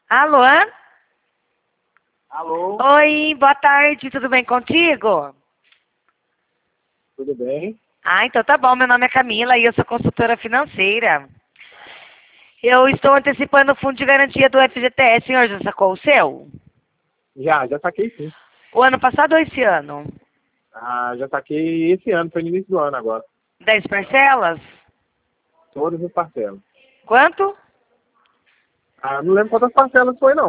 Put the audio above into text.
Alô? Alô, Oi, boa tarde, tudo bem contigo? tudo bem? Ah, então tá bom, meu nome é Camila e eu sou consultora financeira. Eu estou antecipando o fundo de garantia do FGTS, senhor, já sacou o seu? Já saquei sim. O ano passado ou esse ano? Já saquei esse ano, foi no início do ano agora. 10 parcelas? Todas as parcelas. Quanto? Não lembro quantas parcelas foi não.